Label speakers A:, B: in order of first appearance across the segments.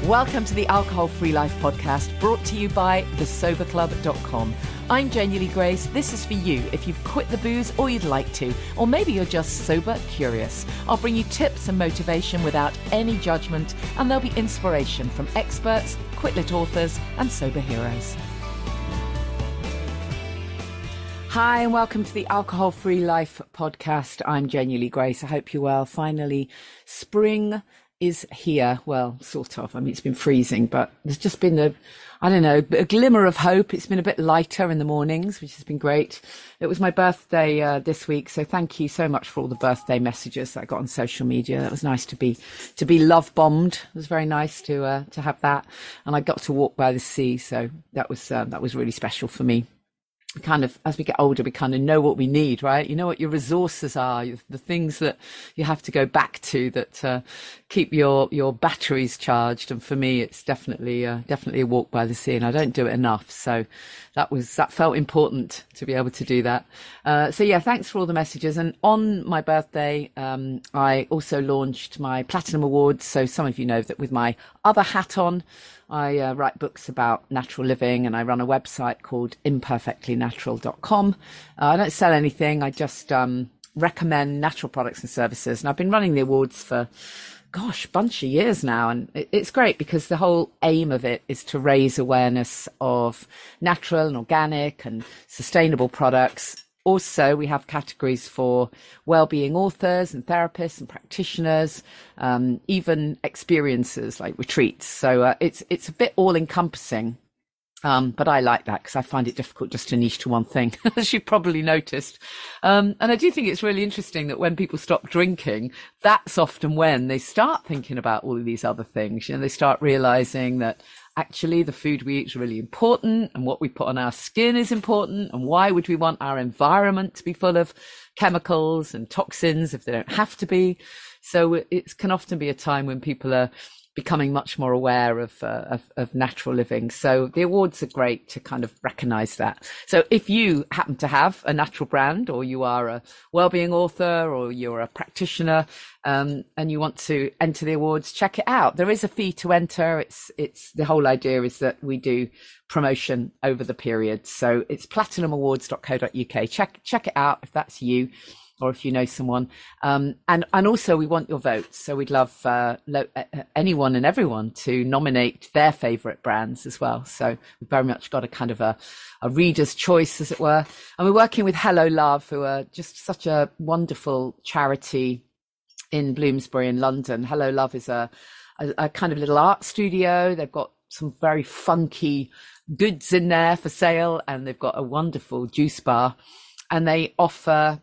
A: Welcome to the Alcohol Free Life podcast, brought to you by thesoberclub.com. I'm Genuinely Grace. This is for you if you've quit the booze or you'd like to, or maybe you're just sober curious. I'll bring you tips and motivation without any judgment, and there'll be inspiration from experts, quit-lit authors, and sober heroes. Hi, and welcome to the Alcohol Free Life podcast. I'm Genuinely Grace. I hope you're well. Finally, spring is here. Well, sort of. I mean, it's been freezing, but there's just been a glimmer of hope. It's been a bit lighter in the mornings, which has been great. It was my birthday this week, so thank you so much for all the birthday messages that I got on social media. That was nice to be love bombed. It was very nice to have that, and I got to walk by the sea, so that was really special for me. Kind of, as we get older, we kind of know what we need, right? You know what your resources are, the things that you have to go back to that keep your batteries charged. And for me, it's definitely a walk by the sea, and I don't do it enough. So that felt important to be able to do that. So yeah, thanks for all the messages. And on my birthday, I also launched my Platinum Awards. So some of you know that with my other hat on, I write books about natural living, and I run a website called imperfectlynatural.com. I don't sell anything. I just recommend natural products and services. And I've been running the awards for, a bunch of years now. And it's great because the whole aim of it is to raise awareness of natural and organic and sustainable products. Also, we have categories for well-being authors and therapists and practitioners, even experiences like retreats. So it's a bit all-encompassing, but I like that because I find it difficult just to niche to one thing, as you've probably noticed. And I do think it's really interesting that when people stop drinking, that's often when they start thinking about all of these other things. You know, they start realizing that actually the food we eat is really important, and what we put on our skin is important, and why would we want our environment to be full of chemicals and toxins if they don't have to be? So it can often be a time when people are becoming much more aware of natural living. So the awards are great to kind of recognize that. So if you happen to have a natural brand, or you are a well-being author, or you're a practitioner, and you want to enter the awards, check it out. There is a fee to enter. It's the whole idea is that we do promotion over the period. So it's platinumawards.co.uk. Check it out if that's you, or if you know someone. And also we want your votes. So we'd love anyone and everyone to nominate their favorite brands as well. So we've very much got a kind of a reader's choice, as it were. And we're working with Hello Love, who are just such a wonderful charity in Bloomsbury in London. Hello Love is a kind of little art studio. They've got some very funky goods in there for sale, and they've got a wonderful juice bar, and they offer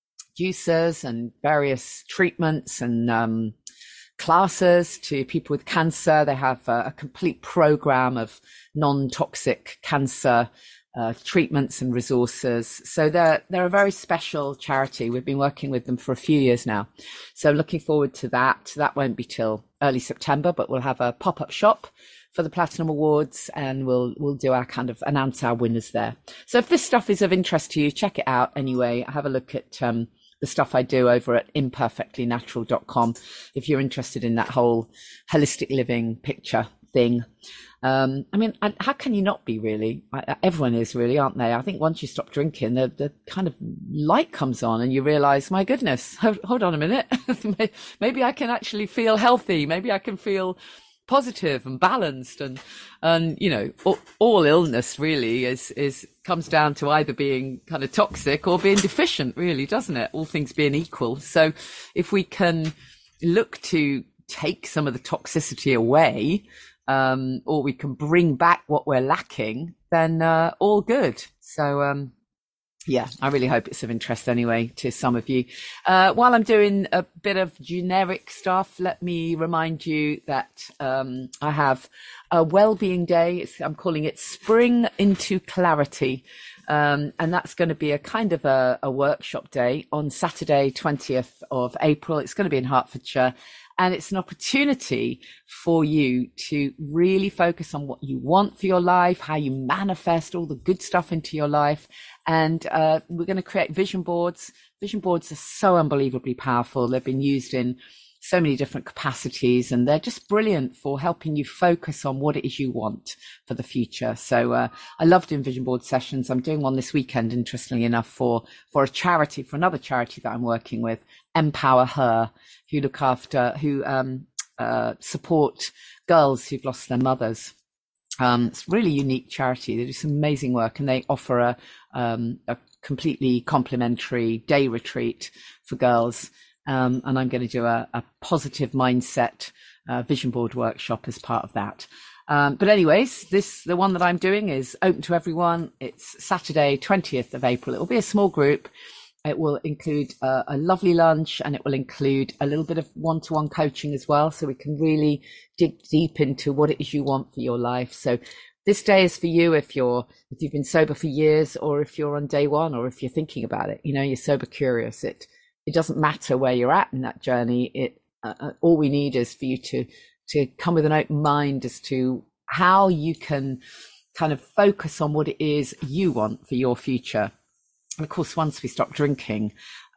A: juices and various treatments and classes to people with cancer. They have a complete program of non-toxic cancer treatments and resources. So they're a very special charity. We've been working with them for a few years now. So looking forward to that. That won't be till early September, but we'll have a pop-up shop for the Platinum Awards, and we'll do our kind of announce our winners there. So if this stuff is of interest to you, check it out anyway. Have a look at the stuff I do over at imperfectlynatural.com if you're interested in that whole holistic living picture thing. I mean, how can you not be, really? Everyone is, really, aren't they? I think once you stop drinking, the kind of light comes on and you realize, my goodness, hold on a minute. Maybe I can actually feel healthy. Maybe I can feel positive and balanced, and you know, all illness really comes down to either being kind of toxic or being deficient, really, doesn't it? All things being equal. So if we can look to take some of the toxicity away, or we can bring back what we're lacking, then all good. So yeah, I really hope it's of interest anyway to some of you. While I'm doing a bit of generic stuff, let me remind you that I have a wellbeing day. I'm calling it Spring into Clarity. And that's going to be a kind of a workshop day on Saturday, 20th of April. It's going to be in Hertfordshire. And it's an opportunity for you to really focus on what you want for your life, how you manifest all the good stuff into your life. And we're going to create vision boards. Vision boards are so unbelievably powerful. They've been used in so many different capacities, and they're just brilliant for helping you focus on what it is you want for the future. So I love doing vision board sessions. I'm doing one this weekend, interestingly enough, for a charity, for another charity that I'm working with, Empower Her, who support girls who've lost their mothers. It's a really unique charity. They do some amazing work, and they offer a completely complimentary day retreat for girls. And I'm going to do a positive mindset vision board workshop as part of that. But anyways, the one that I'm doing is open to everyone. It's Saturday, 20th of April. It will be a small group. It will include a lovely lunch, and it will include a little bit of one-to-one coaching as well. So we can really dig deep into what it is you want for your life. So this day is for you if you've been sober for years, or if you're on day one, or if you're thinking about it, you're sober curious. It doesn't matter where you're at in that journey. All we need is for you to come with an open mind as to how you can kind of focus on what it is you want for your future. And of course, once we stop drinking,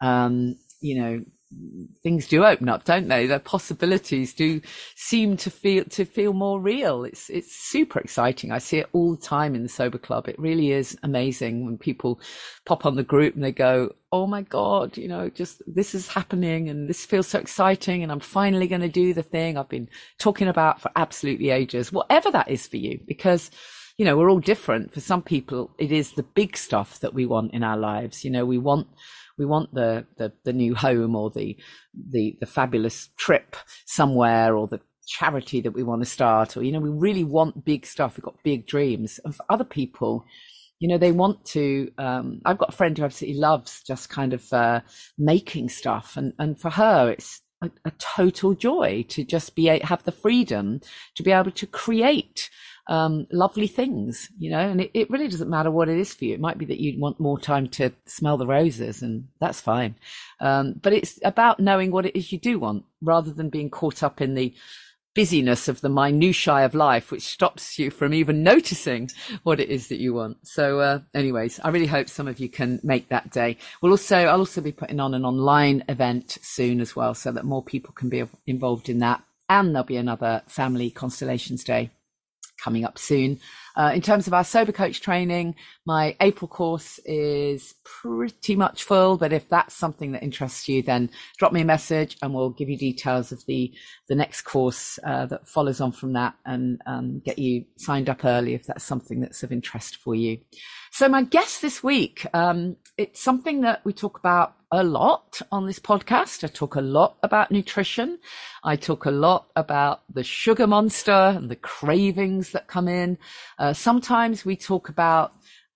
A: things do open up, don't they? The possibilities do seem to feel more real. It's super exciting. I see it all the time in the Sober Club. It really is amazing when people pop on the group and they go, oh my God, just this is happening and this feels so exciting, and I'm finally going to do the thing I've been talking about for absolutely ages, whatever that is for you, because we're all different. For some people, it is the big stuff that we want in our lives. We want the new home, or the fabulous trip somewhere, or the charity that we want to start, or, we really want big stuff. We've got big dreams. And for other people, they want to, I've got a friend who absolutely loves just kind of making stuff. And for her, it's a total joy to just have the freedom to be able to create lovely things, and it really doesn't matter what it is for you. It might be that you want more time to smell the roses, and that's fine. But it's about knowing what it is you do want, rather than being caught up in the busyness of the minutiae of life, which stops you from even noticing what it is that you want. So anyways, I really hope some of you can make that day. I'll also be putting on an online event soon as well, so that more people can be involved in that. And there'll be another family constellations day coming up soon. In terms of our sober coach training, my April course is pretty much full, but if that's something that interests you, then drop me a message and we'll give you details of the next course that follows on from that, and get you signed up early if that's something that's of interest for you. So my guest this week, it's something that we talk about a lot on this podcast. I talk a lot about nutrition. I talk a lot about the sugar monster and the cravings that come in. Sometimes we talk about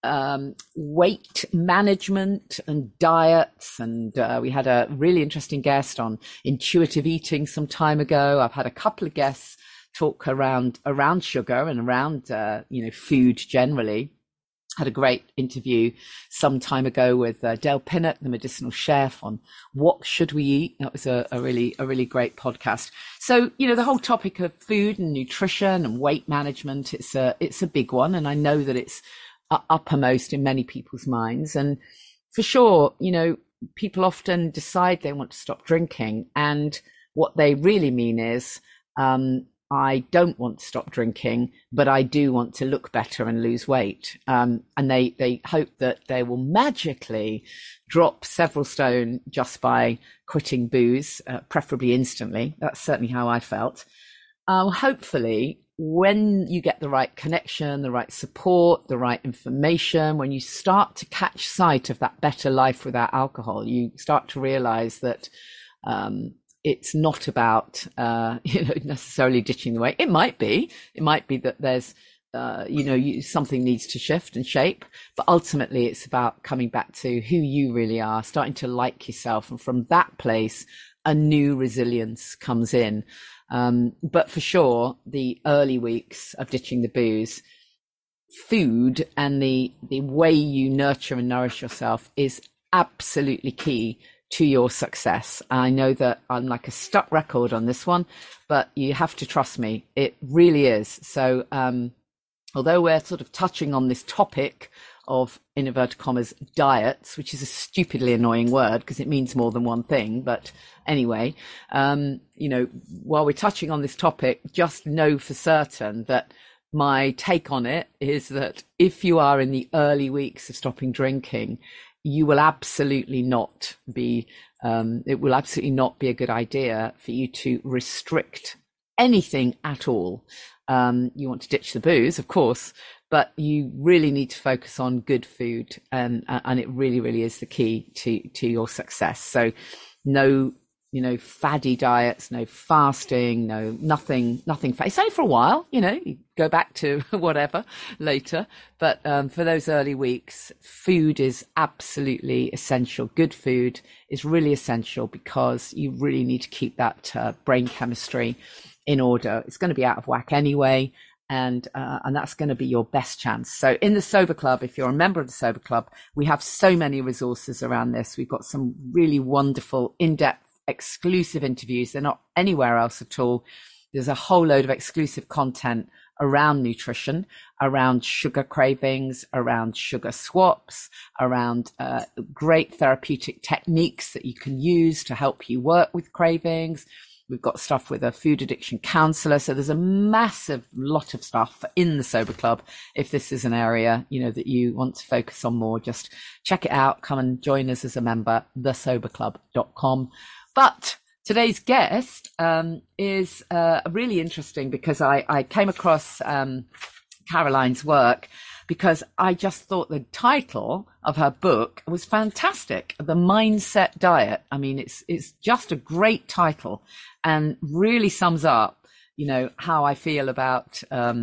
A: weight management and diets, and we had a really interesting guest on intuitive eating some time ago. I've had a couple of guests talk around sugar and around food generally. Had a great interview some time ago with Dale Pinnock, the medicinal chef, on what should we eat. That was a really great podcast. So, the whole topic of food and nutrition and weight management, it's a big one. And I know that it's uppermost in many people's minds. And for sure, people often decide they want to stop drinking. And what they really mean is, I don't want to stop drinking, but I do want to look better and lose weight. And they hope that they will magically drop several stone just by quitting booze, preferably instantly. That's certainly how I felt. Hopefully, when you get the right connection, the right support, the right information, when you start to catch sight of that better life without alcohol, you start to realize that it's not about necessarily ditching the weight. It might be that there's something needs to shift and shape, but ultimately it's about coming back to who you really are, starting to like yourself, and from that place a new resilience comes in. But for sure, the early weeks of ditching the booze, food and the way you nurture and nourish yourself is absolutely key to your success. I know that I'm like a stuck record on this one, but you have to trust me. It really is. So although we're sort of touching on this topic of, in inverted commas, diets, which is a stupidly annoying word because it means more than one thing. But anyway, while we're touching on this topic, just know for certain that my take on it is that if you are in the early weeks of stopping drinking, you will absolutely not be, it will absolutely not be a good idea for you to restrict anything at all. You want to ditch the booze, of course, but you really need to focus on good food, and it really, really is the key to your success. So no, faddy diets, no fasting, no nothing. It's only for a while, you go back to whatever later. But for those early weeks, food is absolutely essential. Good food is really essential because you really need to keep that brain chemistry in order. It's going to be out of whack anyway. And that's going to be your best chance. So in the Sober Club, if you're a member of the Sober Club, we have so many resources around this. We've got some really wonderful, in-depth, exclusive interviews. They're not anywhere else at all. There's a whole load of exclusive content around nutrition, around sugar cravings, around sugar swaps, around great therapeutic techniques that you can use to help you work with cravings. We've got stuff with a food addiction counselor. So there's a massive lot of stuff in the Sober Club. If this is an area, that you want to focus on more, just check it out. Come and join us as a member, thesoberclub.com. But today's guest is really interesting because I came across Caroline's work because I just thought the title of her book was fantastic. The Mindset Diet. I mean, it's just a great title and really sums up, how I feel about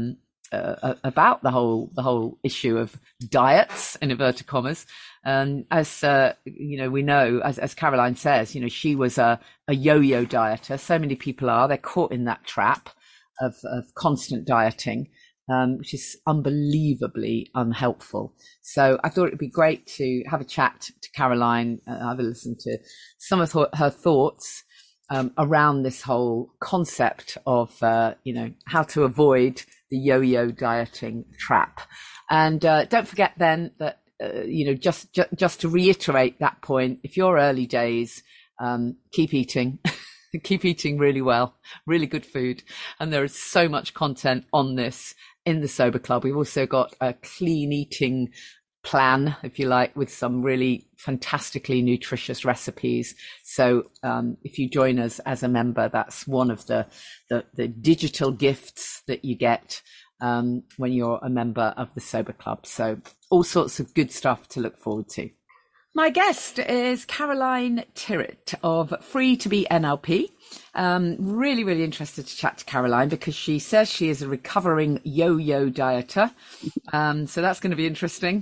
A: the whole issue of diets, in inverted commas. And as we know, as Caroline says, she was a yo-yo dieter. So many people are. They're caught in that trap of constant dieting. Which is unbelievably unhelpful. So I thought it'd be great to have a chat to Caroline, have a listen to some of her thoughts around this whole concept of, how to avoid the yo-yo dieting trap. And don't forget then that, just to reiterate that point, if you're early days, keep eating. Keep eating really well, really good food. And there is so much content on this in the Sober Club. We've also got a clean eating plan, if you like, with some really fantastically nutritious recipes. So if you join us as a member, that's one of the digital gifts that you get when you're a member of the Sober Club. So all sorts of good stuff to look forward to. My guest is Caroline Tirrett of Free to Be NLP. Really, really interested to chat to Caroline because she says she is a recovering yo-yo dieter. So that's going to be interesting.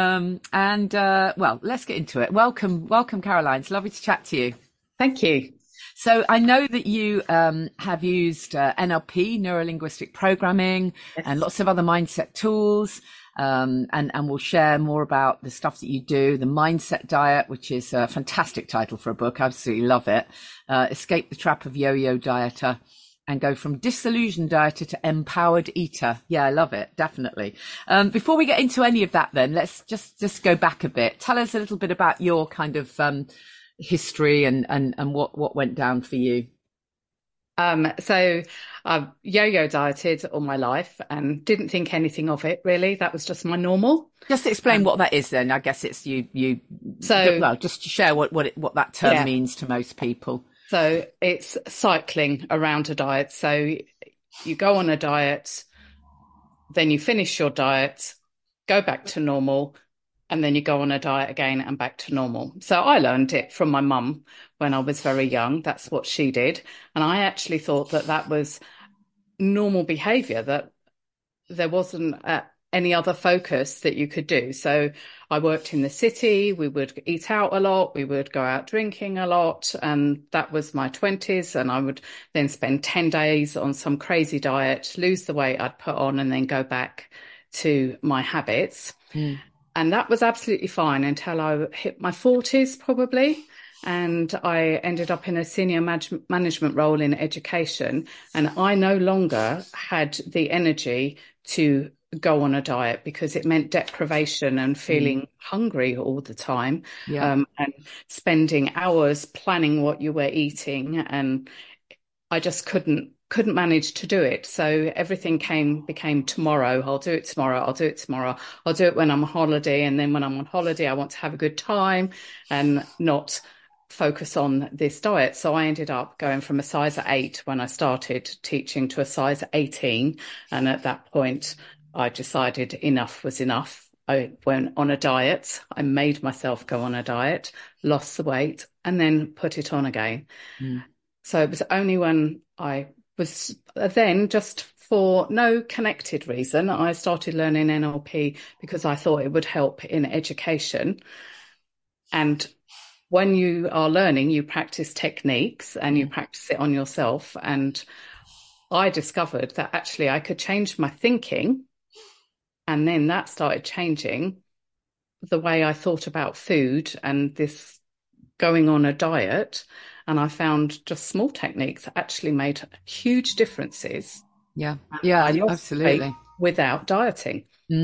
A: Well, let's get into it. Welcome, Caroline. It's lovely to chat to you.
B: Thank you.
A: So I know that you have used NLP, neuro-linguistic programming, yes, and lots of other mindset tools. And we'll share more about the stuff that you do, the Mindset Diet, which is a fantastic title for a book. I absolutely love it. Escape the Trap of Yo-Yo Dieter and go from disillusioned dieter to empowered eater. Yeah, I love it. Definitely. Before we get into any of that, then let's just go back a bit. Tell us a little bit about your kind of history and what went down for you.
B: So I've yo-yo dieted all my life and didn't think anything of it, really. That was just my normal.
A: Just explain what that is then. I guess it's just to share what that term means to most people.
B: So it's cycling around a diet. So you go on a diet, then you finish your diet, go back to normal, and then you go on a diet again and back to normal. So I learned it from my mum when I was very young. That's what she did. And I actually thought that was normal behavior, that there wasn't any other focus that you could do. So I worked in the city. We would eat out a lot. We would go out drinking a lot. And that was my 20s. And I would then spend 10 days on some crazy diet, lose the weight I'd put on, and then go back to my habits. Mm. And that was absolutely fine until I hit my 40s, probably. And I ended up in a senior management role in education. And I no longer had the energy to go on a diet because it meant deprivation and feeling hungry all the time, and spending hours planning what you were eating, and I just couldn't manage to do it. So everything became tomorrow. I'll do it tomorrow. I'll do it tomorrow. I'll do it when I'm on holiday. And then when I'm on holiday, I want to have a good time and not focus on this diet. So I ended up going from a size 8 when I started teaching to a size 18. And at that point, I decided enough was enough. I went on a diet. I made myself go on a diet, lost the weight, and then put it on again. So it was only when I was then, just for no connected reason, I started learning NLP because I thought it would help in education. And when you are learning, you practice techniques and you practice it on yourself. And I discovered that actually I could change my thinking. And then that started changing the way I thought about food and this going on a diet. And I found just small techniques that actually made huge differences.
A: Yeah, absolutely.
B: Without dieting.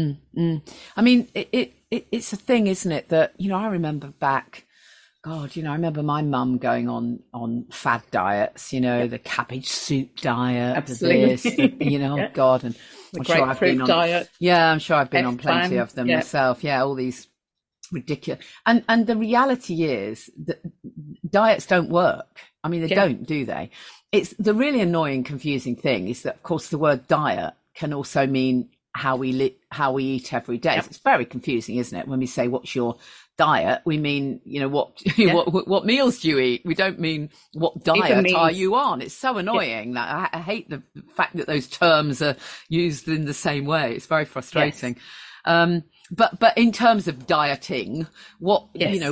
A: I mean, it's a thing, isn't it? That, I remember back, God, I remember my mum going on fad diets, the cabbage soup diet,
B: absolutely.
A: Oh God, and
B: I'm sure I've been on diet.
A: Yeah, I'm sure I've been on plenty of them myself. Yeah, all these ridiculous. And the reality is that diets don't work. I mean, they don't, do they? It's the really annoying, confusing thing is that, of course, the word diet can also mean how we eat every day. So it's very confusing, isn't it? When we say, what's your diet? We mean, what meals do you eat? We don't mean what diet are you on? It's so annoying that I hate the fact that those terms are used in the same way. It's very frustrating. But in terms of dieting, what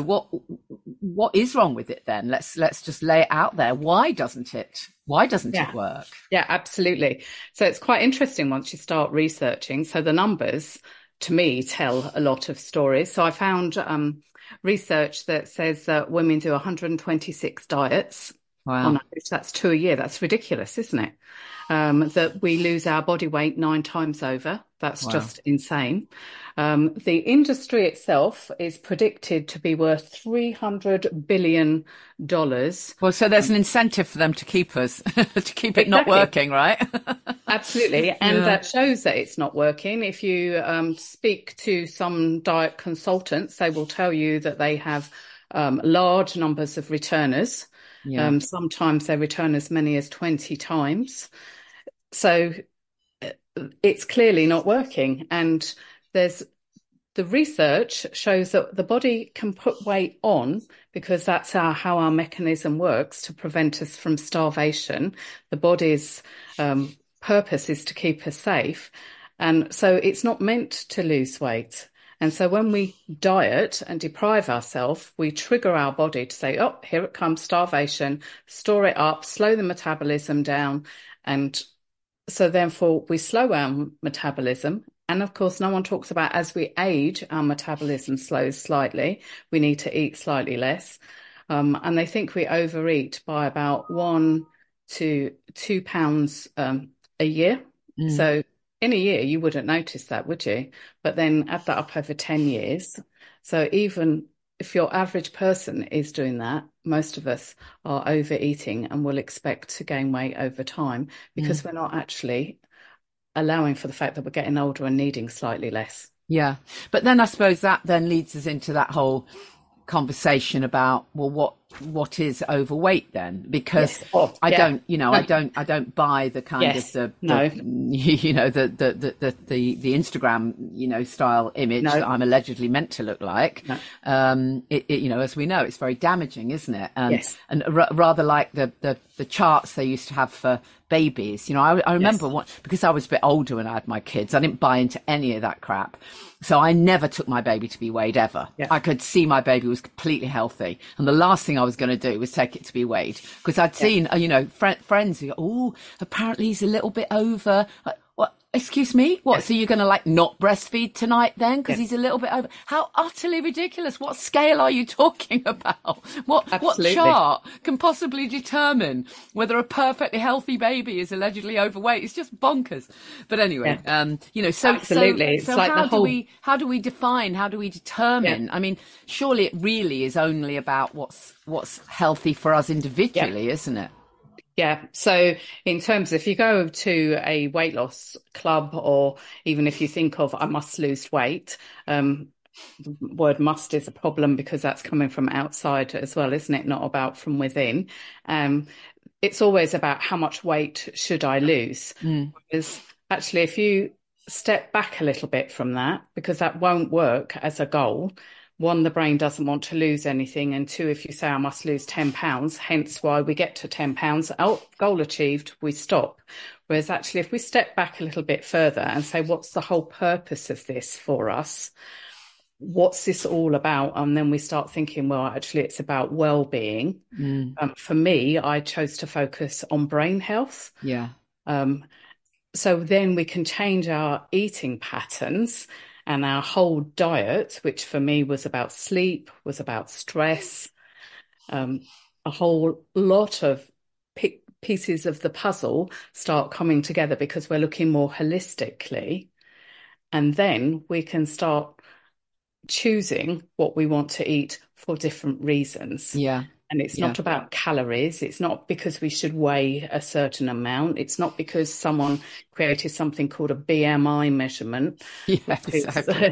A: is wrong with it then? Let's just lay it out there. Why doesn't it work?
B: Yeah, absolutely. So it's quite interesting once you start researching. So the numbers, to me, tell a lot of stories. So I found research that says that women do 126 diets.
A: Wow.
B: On average. That's 2 a year. That's ridiculous, isn't it? That we lose our body weight 9 times over. That's just insane. The industry itself is predicted to be worth $300 billion.
A: Well, so there's an incentive for them to keep us, to keep it not working, right?
B: Absolutely. And that shows that it's not working. If you speak to some diet consultants, they will tell you that they have large numbers of returners. Sometimes they return as many as 20 times. So it's clearly not working. And the research shows that the body can put weight on because that's how our mechanism works to prevent us from starvation. The body's purpose is to keep us safe. And so it's not meant to lose weight. And so when we diet and deprive ourselves, we trigger our body to say, oh, here it comes, starvation, store it up, slow the metabolism down. And so therefore we slow our metabolism. And of course, no one talks about as we age, our metabolism slows slightly. We need to eat slightly less. And they think we overeat by about 1 to 2 pounds a year. So in a year, you wouldn't notice that, would you? But then add that up over 10 years. So even if your average person is doing that, most of us are overeating and will expect to gain weight over time because we're not actually allowing for the fact that we're getting older and needing slightly less.
A: Yeah. But then I suppose that then leads us into that whole conversation about, well, what is overweight then? Because I don't buy the kind of the Instagram, style image that I'm allegedly meant to look like. As we know, it's very damaging, isn't it? And rather like the charts they used to have for babies. I remember because I was a bit older when I had my kids, I didn't buy into any of that crap. So I never took my baby to be weighed ever. Yeah. I could see my baby was completely healthy. And the last thing I was going to do was take it to be weighed because I'd seen, friends who go, oh, apparently he's a little bit over. What? Excuse me? What?
B: Yeah.
A: So you're going to like not breastfeed tonight then? Because
B: Yeah.
A: he's a little bit over. How utterly ridiculous. What scale are you talking about? What
B: Absolutely.
A: chart can possibly determine whether a perfectly healthy baby is allegedly overweight? It's just bonkers. But anyway,
B: Absolutely. It's
A: so
B: like
A: how do we define, how do we determine? I mean, surely it really is only about what's healthy for us individually, isn't it?
B: Yeah. So in terms of, if you go to a weight loss club, or even if you think of, I must lose weight, the word must is a problem because that's coming from outside as well, isn't it? Not about from within. It's always about how much weight should I lose? Because actually, if you step back a little bit from that, because that won't work as a goal. One, the brain doesn't want to lose anything. And two, if you say I must lose 10 pounds, hence why we get to 10 pounds, goal achieved, we stop. Whereas actually, if we step back a little bit further and say, what's the whole purpose of this for us? What's this all about? And then we start thinking, well, actually, it's about well-being. For me, I chose to focus on brain health.
A: Yeah.
B: So then we can change our eating patterns and our whole diet, which for me was about sleep, was about stress, a whole lot of pieces of the puzzle start coming together because we're looking more holistically. And then we can start choosing what we want to eat for different reasons.
A: Yeah.
B: And it's not about calories. It's not because we should weigh a certain amount. It's not because someone created something called a BMI measurement.
A: Yeah, exactly.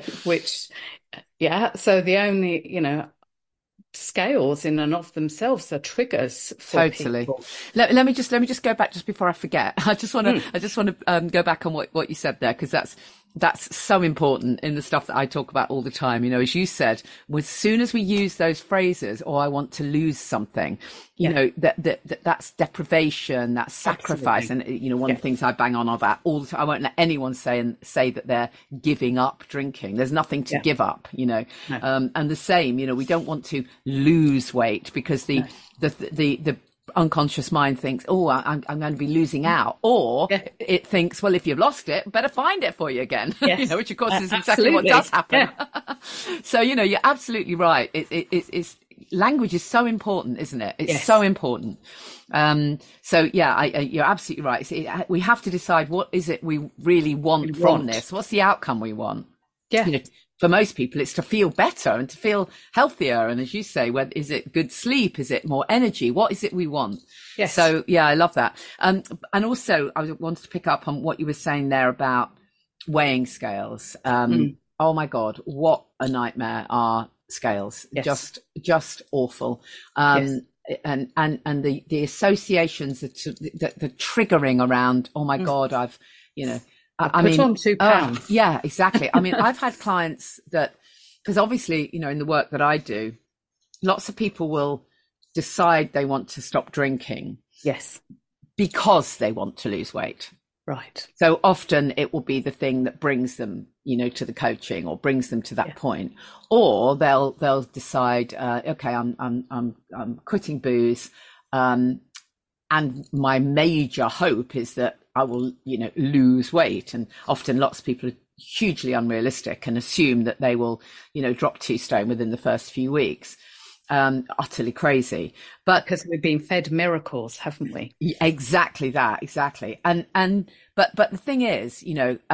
B: So the only, scales in and of themselves are triggers for people.
A: Let me just go back just before I forget. I just want to go back on what you said there, because that's so important in the stuff that I talk about all the time. As you said, as soon as we use those phrases, or I want to lose something, that's deprivation, that's sacrifice.
B: Absolutely.
A: And, one of the things I bang on about all the time, I won't let anyone say that they're giving up drinking. There's nothing to give up, No. And the same, we don't want to lose weight, because the unconscious mind thinks, oh, I'm going to be losing out, or it thinks, well, if you've lost it, better find it for you again. Which of course is exactly what does happen. So you're absolutely right. It's language is so important, isn't it? It's so important. You're absolutely right. We have to decide, what is it we really want from this? What's the outcome we want? For most people, it's to feel better and to feel healthier. And as you say, is it good sleep? Is it more energy? What is it we want?
B: Yes.
A: So, I love that. And also, I wanted to pick up on what you were saying there about weighing scales. Oh my God, what a nightmare are scales.
B: Yes.
A: Just awful. And the associations, the triggering around, oh my God, I've,
B: I mean, on 2 pounds.
A: Yeah, exactly. I mean, I've had clients that, because obviously, in the work that I do, lots of people will decide they want to stop drinking.
B: Yes.
A: Because they want to lose weight.
B: Right.
A: So often it will be the thing that brings them, to the coaching, or brings them to that point. Or they'll decide, okay, I'm quitting booze. And my major hope is that I will, lose weight. And often lots of people are hugely unrealistic and assume that they will, drop 2 stone within the first few weeks. Utterly crazy. But
B: because we've been fed miracles, haven't we?
A: Exactly that. Exactly. But the thing is,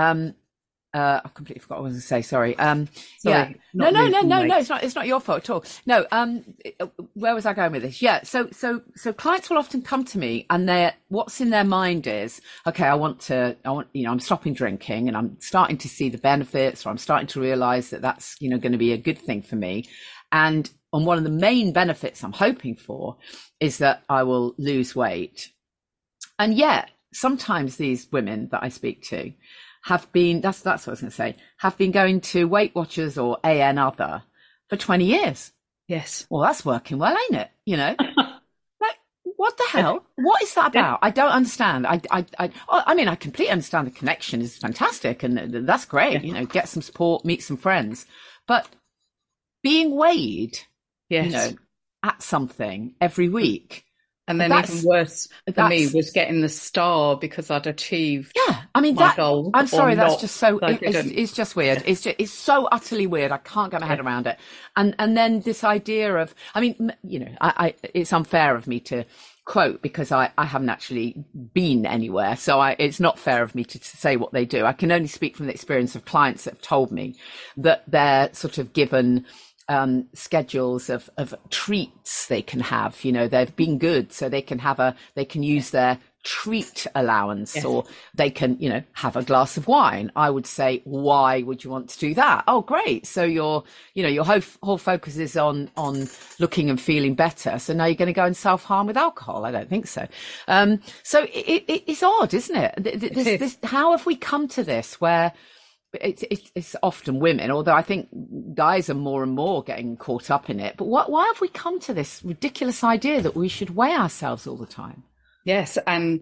A: I've completely forgot what I was going to say. Sorry.
B: Sorry.
A: No. It's not your fault at all. No. Where was I going with this? Yeah. So clients will often come to me, and what's in their mind is, okay, I'm stopping drinking, and I'm starting to see the benefits, or I'm starting to realize that that's, going to be a good thing for me. And one of the main benefits I'm hoping for is that I will lose weight. And yet sometimes these women that I speak to have been, that's what I was going to say, have been going to Weight Watchers or AN Other for 20 years.
B: Yes.
A: Well, that's working well, ain't it? Like, what the hell? What is that about? I don't understand. I mean, I completely understand the connection is fantastic, and that's great. Get some support, meet some friends, but being weighed, at something every week,
B: And then even worse for me was getting the star because I'd achieved my goal.
A: I'm sorry, that's just so,
B: it's
A: just weird. It's so utterly weird. I can't get my head around it. And then this idea of, I mean, you know, it's unfair of me to quote because I haven't actually been anywhere. So it's not fair of me to say what they do. I can only speak from the experience of clients that have told me that they're sort of given schedules of treats they can have. You know, they've been good, so they can use their treat allowance, or they can, you know, have a glass of wine. I would say, why would you want to do that? Oh, great. So your whole focus is on looking and feeling better. So now you're going to go and self-harm with alcohol? I don't think so. So it's odd, isn't it? How have we come to this where it's often women, although I think guys are more and more getting caught up in it. But why have we come to this ridiculous idea that we should weigh ourselves all the time?
B: Yes, and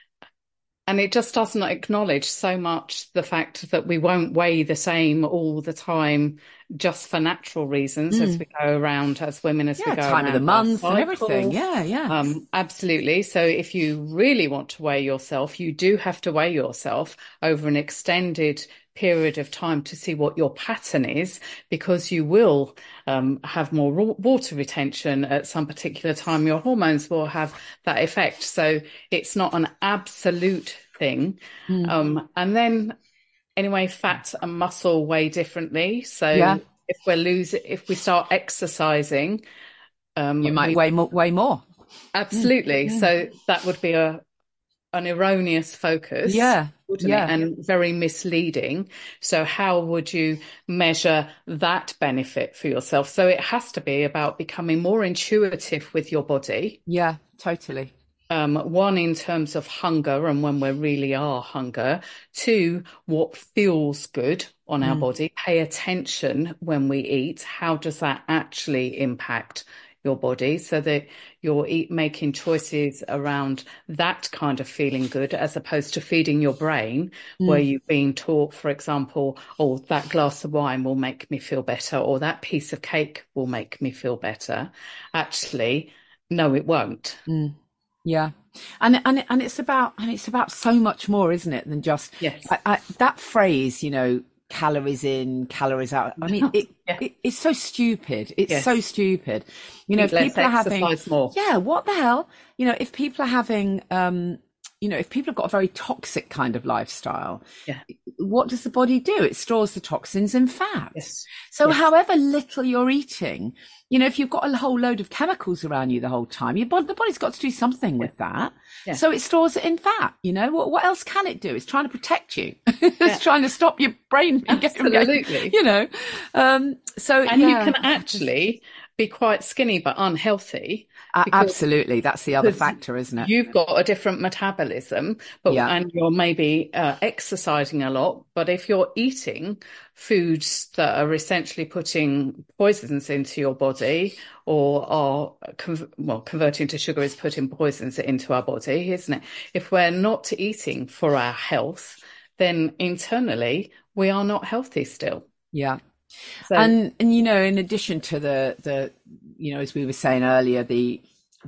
B: it just doesn't acknowledge so much the fact that we won't weigh the same all the time, just for natural reasons as we go around, as women, as we go around.
A: Time of the month and everything. Yeah.
B: Absolutely. So if you really want to weigh yourself, you do have to weigh yourself over an extended period of time to see what your pattern is, because you will have more water retention at some particular time. Your hormones will have that effect. So it's not an absolute thing. And then anyway, fat and muscle weigh differently. So if we start exercising,
A: you might weigh more.
B: Absolutely. So that would be an erroneous focus. And very misleading. So how would you measure that benefit for yourself? So it has to be about becoming more intuitive with your body.
A: Yeah, totally.
B: One, in terms of hunger and when we really are hunger. Two, what feels good on our body. Pay attention when we eat. How does that actually impact your body, so that you're making choices around that kind of feeling good, as opposed to feeding your brain where you've been taught, for example, oh, that glass of wine will make me feel better, or that piece of cake will make me feel better. Actually, no, it won't.
A: Yeah. And it's about so much more, isn't it, than just that phrase, you know, calories in, calories out. I mean, it's so stupid. It's so stupid. You know, if people are having more. What the hell? You know, if people are having, you know, if people have got a very toxic kind of lifestyle, what does the body do? It stores the toxins in fat. So however little you're eating, you know, if you've got a whole load of chemicals around you the whole time, the body's got to do something with that. So it stores it in fat. You know, what else can it do? It's trying to protect you. It's trying to stop your brain.
B: Absolutely.
A: You know, you
B: can actually be quite skinny but unhealthy.
A: Absolutely. That's the other factor, isn't it?
B: You've got a different metabolism, and you're maybe exercising a lot. But if you're eating foods that are essentially putting poisons into your body, or are converting to sugar is putting poisons into our body, isn't it? If we're not eating for our health, then internally we are not healthy still.
A: Yeah. So, and you know, in addition to the you know, as we were saying earlier, the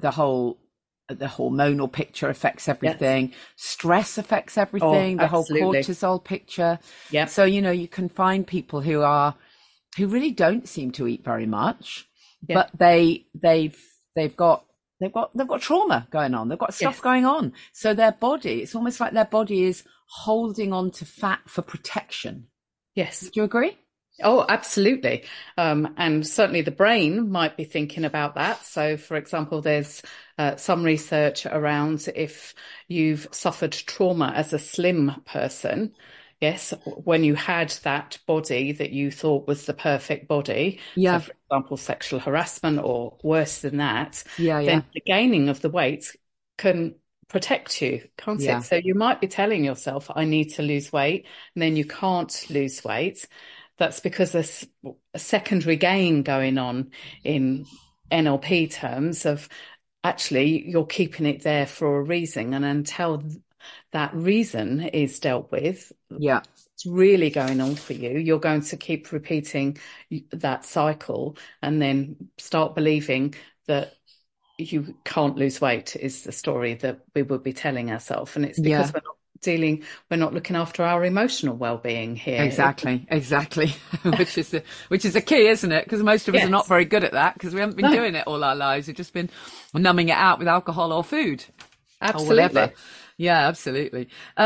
A: hormonal picture affects everything. Stress affects everything. The whole cortisol picture. So, you know, you can find people who really don't seem to eat very much, but they've got trauma going on. They've got stuff going on. So their body, it's almost like their body is holding on to fat for protection.
B: Yes.
A: Do you agree?
B: Oh, absolutely. And certainly the brain might be thinking about that. So, for example, there's some research around if you've suffered trauma as a slim person, when you had that body that you thought was the perfect body, so for example, sexual harassment or worse than that, then the gaining of the weight can protect you, can't it? So you might be telling yourself, I need to lose weight, and then you can't lose weight. That's because there's a secondary gain going on in NLP terms of actually you're keeping it there for a reason. And until that reason is dealt with, it's really going on for you. You're going to keep repeating that cycle and then start believing that you can't lose weight is the story that we would be telling ourselves. And it's because
A: Yeah.
B: we're not looking after our emotional well-being here.
A: Exactly, exactly. Which is a key, isn't it? Because most of us are not
B: Yes.
A: very good at that because we haven't been
B: No,
A: doing it all our lives. We've just been numbing it out with alcohol or food or whatever.
B: absolutely.
A: Yeah, absolutely.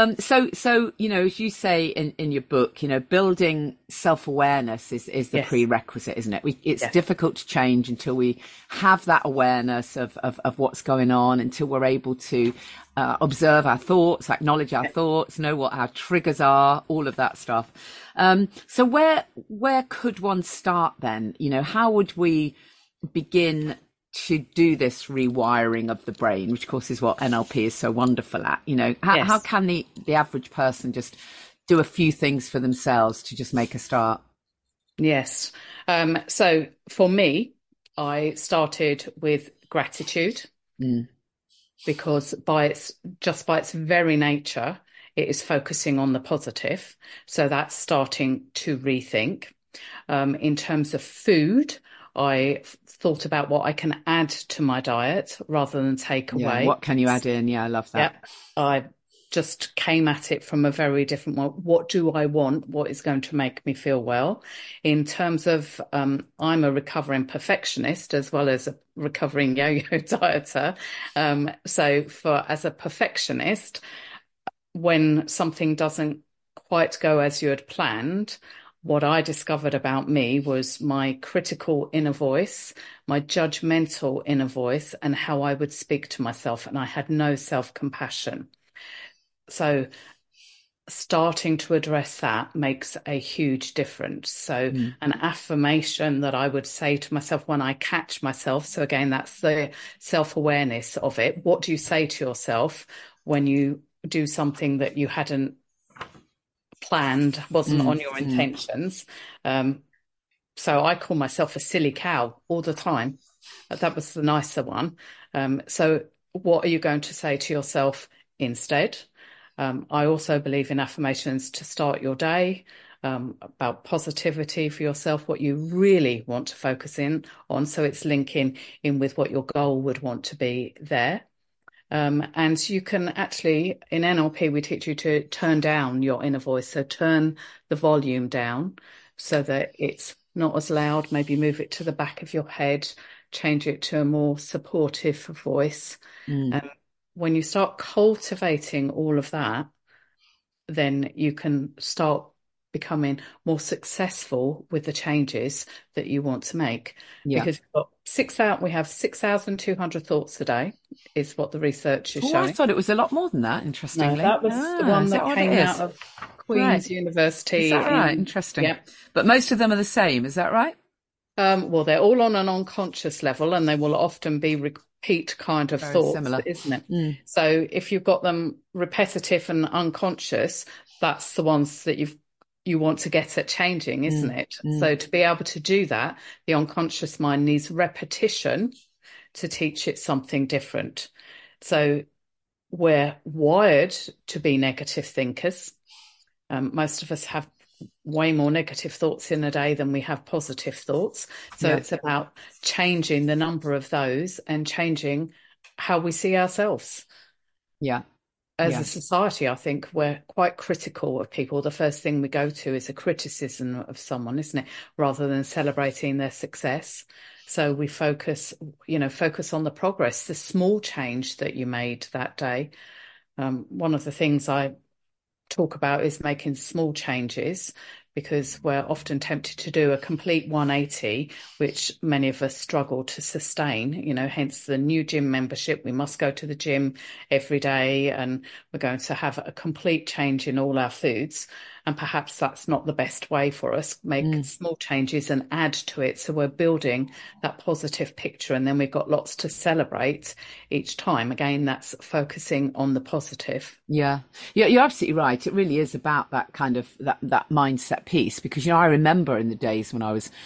A: So, as you say in your book, building self-awareness is the
B: Yes.
A: prerequisite, isn't it? It's
B: Yes.
A: difficult to change until we have that awareness of what's going on, until we're able to observe our thoughts, acknowledge our thoughts, know what our triggers are, all of that stuff. So where could one start then? How would we begin to do this rewiring of the brain, which of course is what NLP is so wonderful at? How
B: Yes.
A: can the average person just do a few things for themselves to just make a start?
B: Yes. So for me, I started with gratitude
A: Mm,
B: because by its very nature, it is focusing on the positive. So that's starting to rethink. In terms of food, I thought about what I can add to my diet rather than take
A: yeah.
B: away.
A: What can you add in? Yeah, I love
B: Yeah,
A: that.
B: I just came at it from a very different one. What do I want? What is going to make me feel well? In terms of, I'm a recovering perfectionist as well as a recovering yo-yo dieter. So as a perfectionist, when something doesn't quite go as you had planned, what I discovered about me was my critical inner voice, my judgmental inner voice, and how I would speak to myself. And I had no self-compassion. So starting to address that makes a huge difference. So
A: Mm,
B: an affirmation that I would say to myself when I catch myself. So again, that's the self-awareness of it. What do you say to yourself when you do something that you hadn't planned, wasn't on your
A: mm.
B: intentions? So I call myself a silly cow all the time. That was the nicer one. So what are you going to say to yourself instead? I also believe in affirmations to start your day, about positivity for yourself, what you really want to focus in on. So it's linking in with what your goal would want to be there. And you can actually, in NLP, we teach you to turn down your inner voice. So turn the volume down so that it's not as loud. Maybe move it to the back of your head, change it to a more supportive voice.
A: Mm.
B: When you start cultivating all of that, then you can start becoming more successful with the changes that you want to make.
A: Yeah.
B: Because we have 6,200 thoughts a day, is what the research is
A: Oh, I
B: showing.
A: thought it was a lot more than that,
B: No,
A: interestingly.
B: that was the
A: Ah,
B: one
A: is that
B: that
A: what it
B: came out
A: is?
B: of
A: Right.
B: Queen's
A: Is
B: University
A: that right?
B: in,
A: Interesting.
B: yeah.
A: But most of them are the same, is that right?
B: Well, they're all on an unconscious level and they will often be repeat kind of
A: Very
B: thoughts,
A: similar.
B: isn't it?
A: Mm,
B: So if you've got them repetitive and unconscious, that's the ones that you want to get at changing, isn't
A: mm,
B: it?
A: mm.
B: So to be able to do that, the unconscious mind needs repetition to teach it something different. So we're wired to be negative thinkers. Most of us have way more negative thoughts in a day than we have positive thoughts. So
A: Yeah.
B: it's about changing the number of those and changing how we see ourselves.
A: Yeah.
B: As a
A: Yeah.
B: society, I think we're quite critical of people. The first thing we go to is a criticism of someone, isn't it? Rather than celebrating their success. So we focus on the progress, the small change that you made that day. One of the things I talk about is making small changes because we're often tempted to do a complete 180, which many of us struggle to sustain, hence the new gym membership. We must go to the gym every day and we're going to have a complete change in all our foods. And perhaps that's not the best way for us. Make
A: Mm.
B: small changes and add to it. So we're building that positive picture and then we've got lots to celebrate each time. Again, that's focusing on the positive.
A: Yeah. Yeah, you're absolutely right. It really is about that kind of that mindset piece because I remember in the days when I was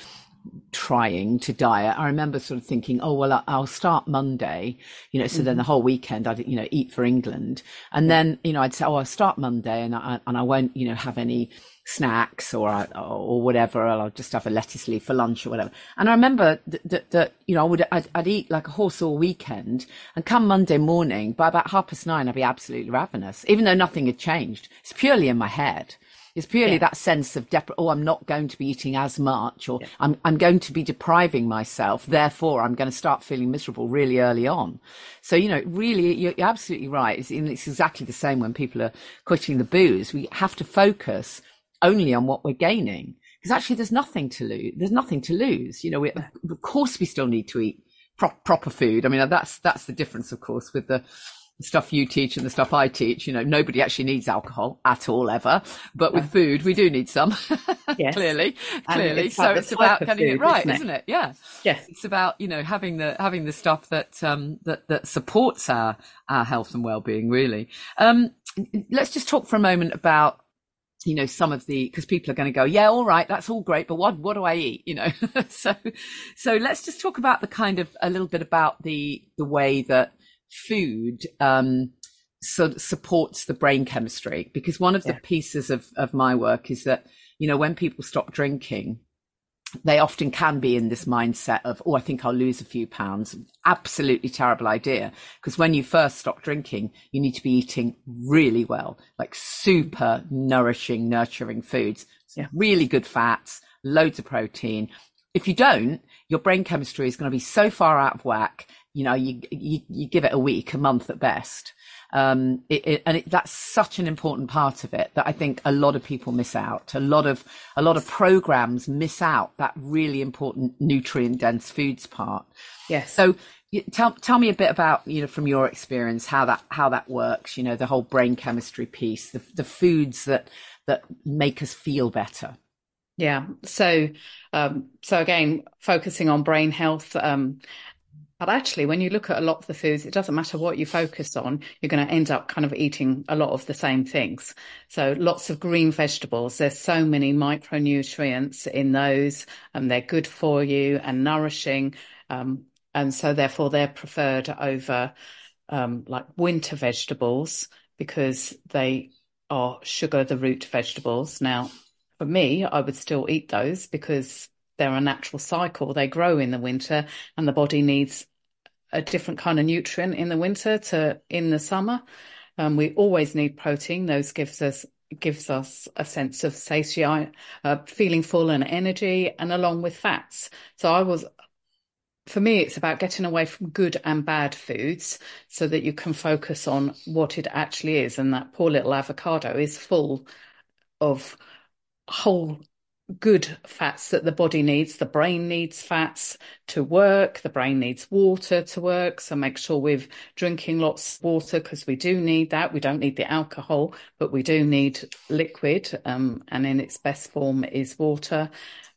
A: trying to diet, I remember sort of thinking, oh, well, I'll start Monday, so then the whole weekend I'd, eat for England. And then, I'd say, oh, I'll start Monday and I won't, have any snacks or whatever. I'll just have a lettuce leaf for lunch or whatever. And I remember that I'd eat like a horse all weekend, and come Monday morning, by about 9:30, I'd be absolutely ravenous, even though nothing had changed. It's purely in my head. It's purely that sense of I'm not going to be eating as much, or I'm going to be depriving myself. Therefore, I'm going to start feeling miserable really early on. So, really, you're absolutely right. It's exactly the same when people are quitting the booze. We have to focus only on what we're gaining, because actually there's nothing to lose. There's nothing to lose. Of course, we still need to eat proper food. I mean, that's the difference, of course, with the stuff you teach and the stuff I teach. Nobody actually needs alcohol at all ever, but with food we do need some. Yes. clearly. So it's about getting it right, isn't it? Yeah.
B: Yes.
A: It's about having the stuff that that supports our health and well-being, really. Let's just talk for a moment about some of because people are going to go, yeah, all right, that's all great, but what do I eat? So let's just talk about a little bit about the way that food sort of supports the brain chemistry, because one of the pieces of my work is that when people stop drinking, they often can be in this mindset of, oh, I think I'll lose a few pounds. Absolutely terrible idea, because when you first stop drinking, you need to be eating really well, like super nourishing, nurturing foods, really good fats, loads of protein. If you don't, your brain chemistry is going to be so far out of whack. You give it a week, a month at best. That's such an important part of it that I think a lot of people miss out. A lot of programs miss out that really important nutrient dense foods part.
B: Yes.
A: So tell me a bit about, from your experience, how that works, the whole brain chemistry piece, the foods that make us feel better.
B: Yeah. So again, focusing on brain health, but actually, when you look at a lot of the foods, it doesn't matter what you focus on, you're going to end up kind of eating a lot of the same things. So lots of green vegetables, there's so many micronutrients in those, and they're good for you and nourishing. And so therefore they're preferred over like winter vegetables, because they are sugar the root vegetables. Now, for me, I would still eat those because they're a natural cycle. They grow in the winter, and the body needs a different kind of nutrient in the winter to in the summer. We always need protein. Those gives us a sense of satiety, feeling full and energy, and along with fats. For me, it's about getting away from good and bad foods so that you can focus on what it actually is. And that poor little avocado is full of whole good fats that the body needs. The brain needs fats to work. The brain needs water to work. So make sure we're drinking lots of water, because we do need that. We don't need the alcohol, but we do need liquid. And in its best form is water.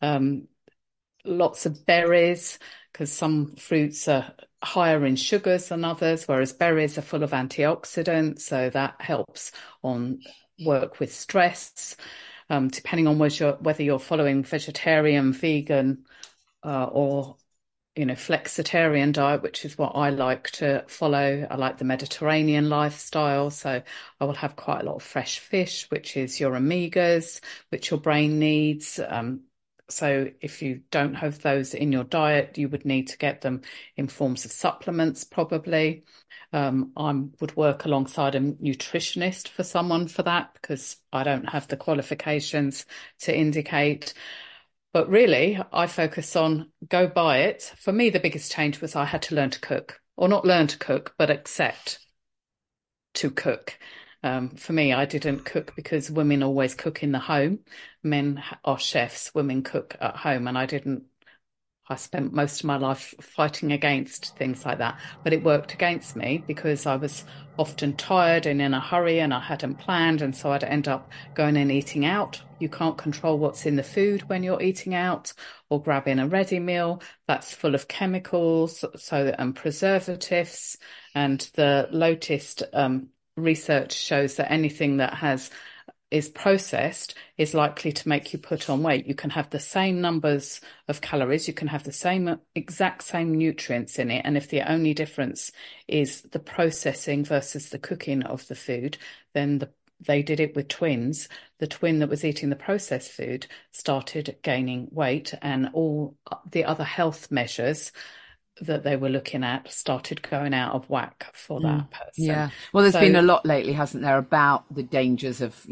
B: Lots of berries, because some fruits are higher in sugars than others, whereas berries are full of antioxidants. So that helps on work with stress. Depending on whether you're following vegetarian, vegan, or flexitarian diet, which is what I like to follow. I like the Mediterranean lifestyle, so I will have quite a lot of fresh fish, which is your omegas, which your brain needs. So if you don't have those in your diet, you would need to get them in forms of supplements, probably. I would work alongside a nutritionist for someone for that, because I don't have the qualifications to indicate. But really, I focus on go buy it. For me, the biggest change was I had to learn to cook, or not learn to cook, but accept to cook. For me, I didn't cook because women always cook in the home. Men are chefs, women cook at home, and I spent most of my life fighting against things like that, but it worked against me because I was often tired and in a hurry, and I hadn't planned, and so I'd end up going and eating out. You can't control what's in the food when you're eating out, or grabbing a ready meal that's full of chemicals, and preservatives. And the latest research shows that anything that has is processed is likely to make you put on weight. You can have the same numbers of calories, you can have the exact same nutrients in it, and if the only difference is the processing versus the cooking of the food, then they did it with twins. The twin that was eating the processed food started gaining weight, and all the other health measures that they were looking at started going out of whack for that person.
A: Yeah. Well, there's been a lot lately, hasn't there, about the dangers of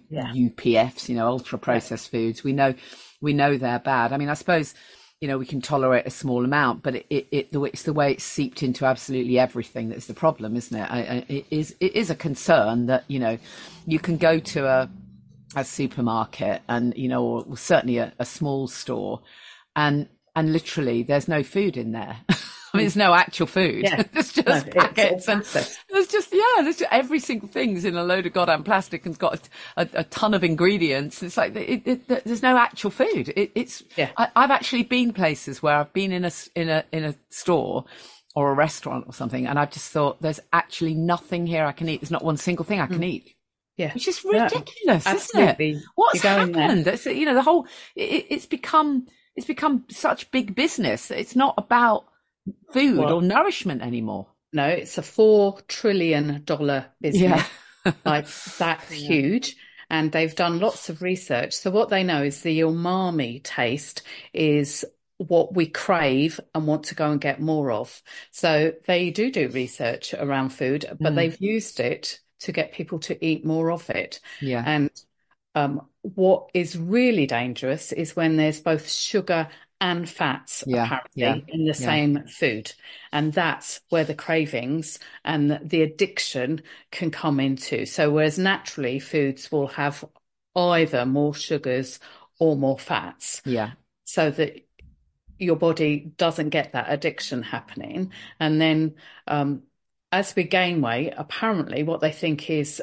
A: UPFs, ultra processed foods. We know they're bad. I mean, I suppose, we can tolerate a small amount, but it's the way it's seeped into absolutely everything that's the problem, isn't it? It is a concern that, you can go to a supermarket and, or certainly a small store, and literally there's no food in there. I mean, there's no actual food.
B: Yeah.
A: There's just packets, and there's just every single thing's in a load of goddamn plastic and's got a ton of ingredients. It's like there's no actual food. I've actually been places where I've been in a store or a restaurant or something, and I've just thought there's actually nothing here I can eat. There's not one single thing I can eat.
B: Yeah,
A: which is ridiculous, isn't it? What's happened? It's, the whole it's become such big business. It's not about food or nourishment anymore.
B: No, it's a $4 trillion business. Like that's huge. And they've done lots of research. So what they know is the umami taste is what we crave and want to go and get more of. So they do research around food, but they've used it to get people to eat more of it.
A: Yeah.
B: And what is really dangerous is when there's both sugar and fats apparently in the same food, and that's where the cravings and the addiction can come into. So whereas naturally foods will have either more sugars or more fats, so that your body doesn't get that addiction happening. And then as we gain weight, apparently what they think is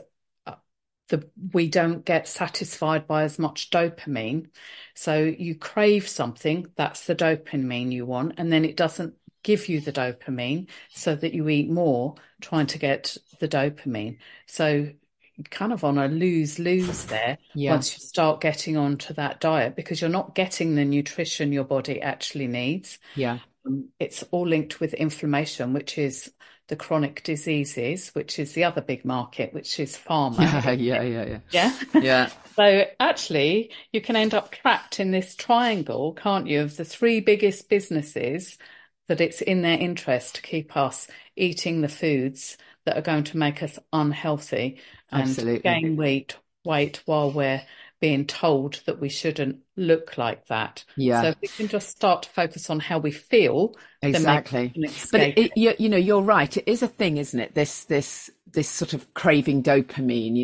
B: we don't get satisfied by as much dopamine. So you crave something, that's the dopamine you want, and then it doesn't give you the dopamine, so that you eat more trying to get the dopamine. So you're kind of on a lose-lose there once you start getting onto that diet, because you're not getting the nutrition your body actually needs.
A: Yeah.
B: It's all linked with inflammation, which is the chronic diseases, which is the other big market, which is pharma. Yeah. So actually, you can end up trapped in this triangle, can't you, of the three biggest businesses that it's in their interest to keep us eating the foods that are going to make us unhealthy and gain weight while we're being told that we shouldn't look like that.
A: Yeah.
B: So if we can just start to focus on how we feel.
A: Exactly. But you're right. It is a thing, isn't it? This sort of craving dopamine.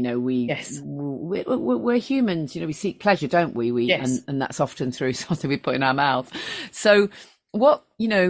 A: We're humans. We seek pleasure, don't we? And that's often through something we put in our mouth. So what's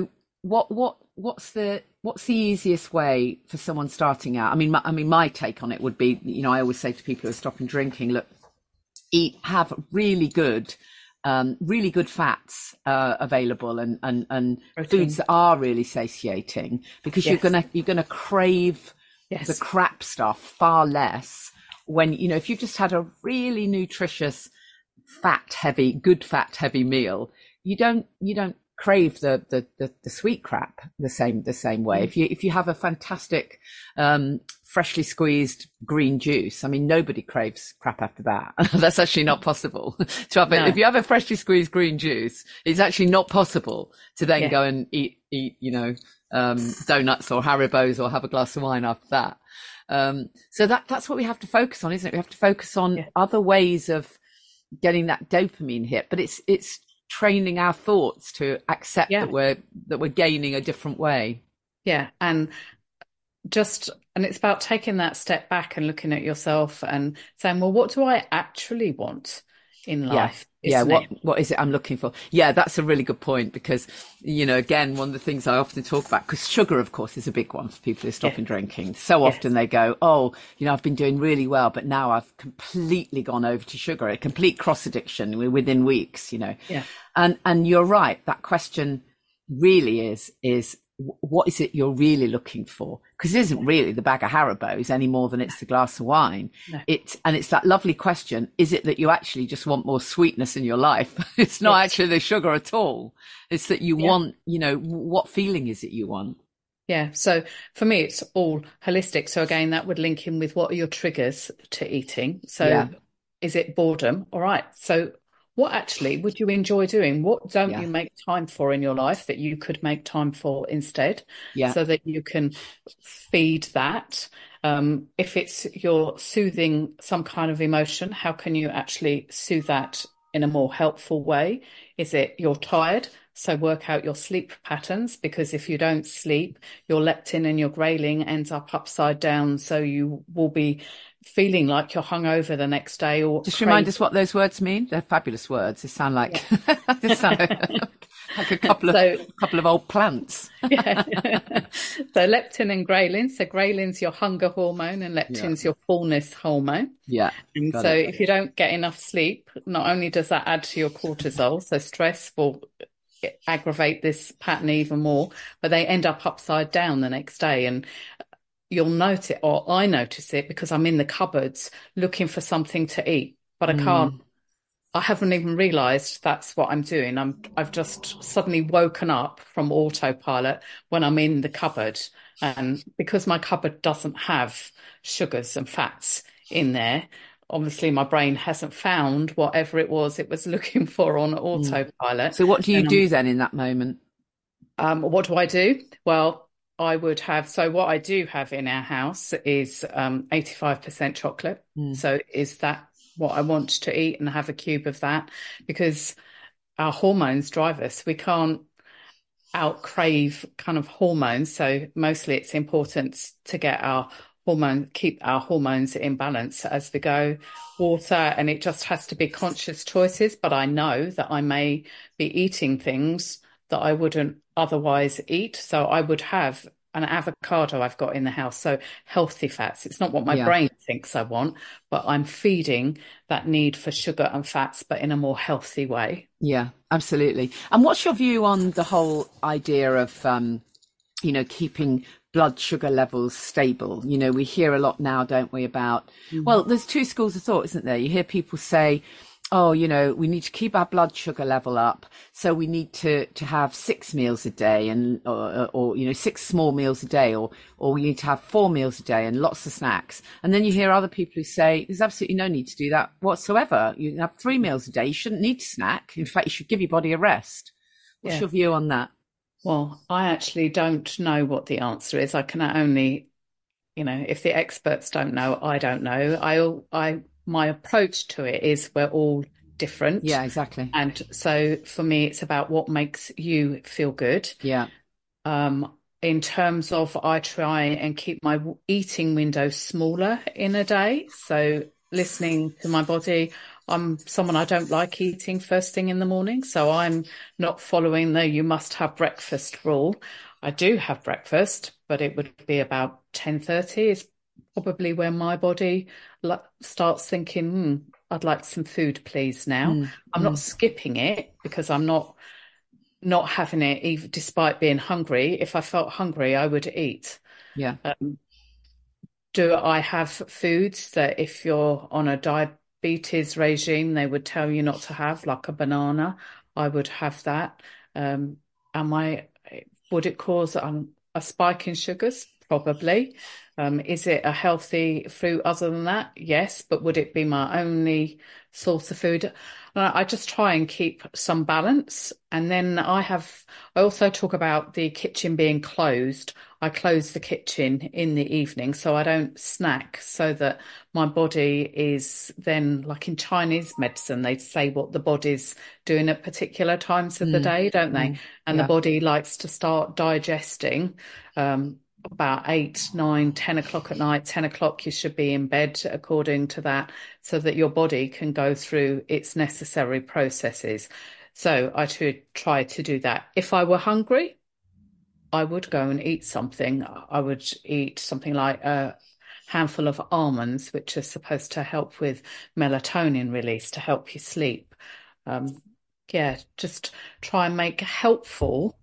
A: the easiest way for someone starting out? I mean, my take on it would be, I always say to people who are stopping drinking, look, have really good fats available and foods that are really satiating, because you're gonna crave the crap stuff far less when if you've just had a really nutritious good fat heavy meal. You don't crave the sweet crap the same way. If you have a fantastic freshly squeezed green juice, I mean, nobody craves crap after that. That's actually not possible to have it. If you have a freshly squeezed green juice, it's actually not possible to then go and eat donuts or Haribos or have a glass of wine after that. So that's what we have to focus on, isn't it? We have to focus on other ways of getting that dopamine hit, but it's training our thoughts to accept that we're gaining a different way.
B: Yeah. And it's about taking that step back and looking at yourself and saying, well, what do I actually want in life?
A: What is it I'm looking for? Yeah, that's a really good point, because again, one of the things I often talk about, because sugar, of course, is a big one for people who are stopping drinking. So often they go, I've been doing really well, but now I've completely gone over to sugar, a complete cross addiction within weeks. And you're right, that question really is what is it you're really looking for? Because it isn't really the bag of Haribos any more than it's the glass of wine.
B: No.
A: It's that lovely question. Is it that you actually just want more sweetness in your life? It's not
B: Yes.
A: actually the sugar at all. It's that you
B: Yeah.
A: want, what feeling is it you want?
B: Yeah. So for me, it's all holistic. So again, that would link in with what are your triggers to eating? So
A: Yeah.
B: is it boredom? All right. So what actually would you enjoy doing? What don't
A: Yeah.
B: you make time for in your life that you could make time for instead,
A: Yeah.
B: so that you can feed that? If it's you're soothing some kind of emotion, how can you actually soothe that in a more helpful way? Is it you're tired? So work out your sleep patterns, because if you don't sleep, your leptin and your ghrelin ends up upside down. So you will be feeling like you're hungover the next day or
A: Just remind
B: crave.
A: us what those words mean. They're fabulous words. They sound like,
B: Yeah.
A: they sound like a couple
B: So
A: of old plants.
B: yeah. So leptin and ghrelin. So ghrelin's your hunger hormone and
A: Yeah.
B: leptin's your fullness hormone.
A: Yeah.
B: And
A: Got
B: so
A: it.
B: if you don't get enough sleep, not only does that add to your cortisol, so stress will aggravate this pattern even more, but they end up upside down the next day. And you'll notice it, or I notice it, because I'm in the cupboards looking for something to eat, but I haven't even realized that's what I'm doing. I've just suddenly woken up from autopilot when I'm in the cupboard. And because my cupboard doesn't have sugars and fats in there, obviously my brain hasn't found whatever it was looking for on autopilot.
A: So what do you
B: And
A: do then in that moment?
B: what do I do? Well, I would have, so what I do have in our house is 85% chocolate. So is that what I want to eat, and have a cube of that? Because our hormones drive us. We can't out crave kind of hormones. So mostly it's important to get keep our hormones in balance as we go. Water, and it just has to be conscious choices. But I know that I may be eating things that I wouldn't otherwise eat. So I would have an avocado I've got in the house. So healthy fats. It's not what my
A: Yeah.
B: brain thinks I want, but I'm feeding that need for sugar and fats, but in a more healthy way.
A: Yeah, absolutely. And what's your view on the whole idea of, keeping blood sugar levels stable? We hear a lot now, don't we, about, well, there's two schools of thought, isn't there? You hear people say, oh, we need to keep our blood sugar level up. So we need to have 6 meals a day or 6 small meals a day, or we need to have 4 meals a day and lots of snacks. And then you hear other people who say there's absolutely no need to do that whatsoever. You can have 3 meals a day. You shouldn't need to snack. In fact, you should give your body a rest. What's your view on that?
B: Well, I actually don't know what the answer is. I can only, if the experts don't know, I don't know. My approach to it is we're all different.
A: Yeah, exactly.
B: And so for me, it's about what makes you feel good.
A: Yeah.
B: In terms of, I try and keep my eating window smaller in a day. So listening to my body. I'm someone, I don't like eating first thing in the morning. So I'm not following the you must have breakfast rule. I do have breakfast, but it would be about 10:30 is probably when my body starts thinking, I'd like some food, please, now. I'm not skipping it, because I'm not having it, even despite being hungry. If I felt hungry, I would eat.
A: Yeah.
B: Do I have foods that if you're on a diabetes regime, they would tell you not to have, like a banana? I would have that. Would it cause a spike in sugars? Probably. Is it a healthy fruit other than that? Yes, but would it be my only source of food? I just try and keep some balance. And then I also talk about the kitchen being closed. I close the kitchen in the evening so I don't snack, so that my body is then, like in Chinese medicine, they say what the body's doing at particular times of the day, don't they? And the body likes to start digesting about 8, 9, 10 o'clock at night. 10 o'clock you should be in bed, according to that, so that your body can go through its necessary processes. So I try to do that. If I were hungry, I would go and eat something. I would eat something like a handful of almonds, which are supposed to help with melatonin release to help you sleep. Just try and make helpful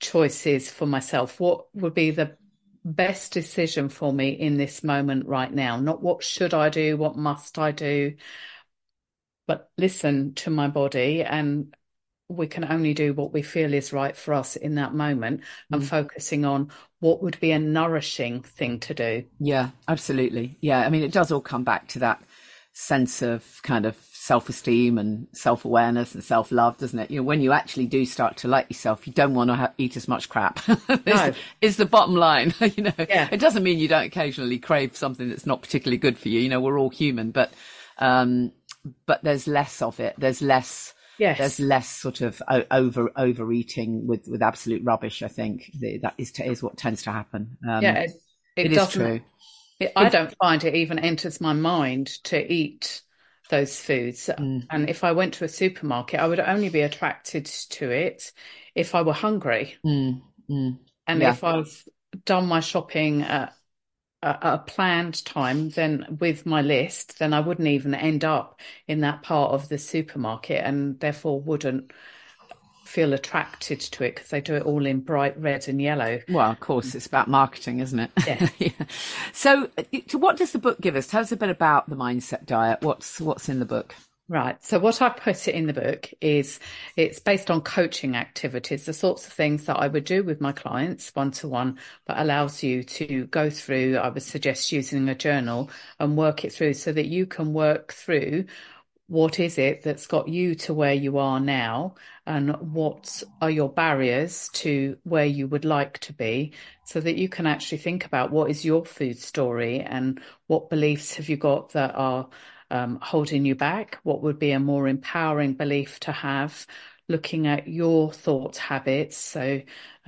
B: choices for myself. What would be the best decision for me in this moment right now? Not what should I do, what must I do, but listen to my body, and we can only do what we feel is right for us in that moment, and focusing on what would be a nourishing thing to do.
A: Yeah, absolutely. Yeah. I mean, it does all come back to that sense of kind of self-esteem and self-awareness and self-love, doesn't it? You know, when you actually do start to like yourself, you don't want to eat as much crap.
B: No.
A: Is the bottom line. You know,
B: Yeah.
A: it doesn't mean you don't occasionally crave something that's not particularly good for you. You know, we're all human, but there's less of it. There's less.
B: Yes.
A: There's less sort of overeating with absolute rubbish. I think that is what tends to happen.
B: Yeah, it
A: is
B: doesn't.
A: true.
B: I don't find it even enters my mind to eat those foods. And if I went to a supermarket, I would only be attracted to it if I were hungry. And
A: Yeah.
B: if I've done my shopping at a planned time, then with my list, then I wouldn't even end up in that part of the supermarket, and therefore wouldn't feel attracted to it because they do it all in bright red and yellow.
A: Well, of course, it's about marketing, isn't it?
B: Yeah.
A: Yeah. So what does the book give us? Tell us a bit about the mindset diet. What's in the book?
B: Right. So what I put it in the book is it's based on coaching activities, the sorts of things that I would do with my clients one-to-one, but allows you to go through, I would suggest using a journal and work it through so that you can work through what is it that's got you to where you are now, and what are your barriers to where you would like to be, so that you can actually think about what is your food story and what beliefs have you got that are holding you back. What would be a more empowering belief to have, looking at your thought habits. So